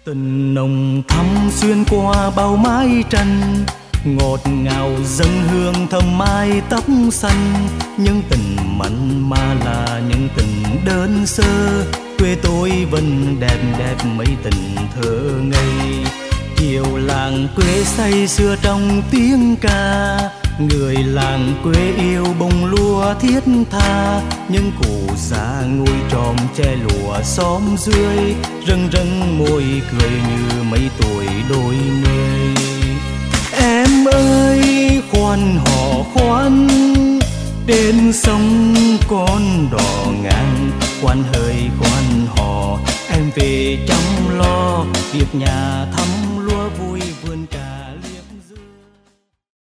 Tình nồng thắm xuyên qua bao mái tranh, ngọt ngào dâng hương thơm mai tóc xanh. Những tình mặn mà là những tình đơn sơ, quê tôi vẫn đẹp đẹp mấy tình thơ ngây. Chiều làng quê say sưa trong tiếng ca, người làng quê yêu bông lúa thiết tha. Những cụ già ngồi tròm che lụa xóm dưới, rưng rưng môi cười như mấy tuổi đôi mươi. Em ơi khoan hò khoan, trên sông con đò ngang. Khoan hơi khoan hò, em về chăm lo việc nhà thăm lúa vui.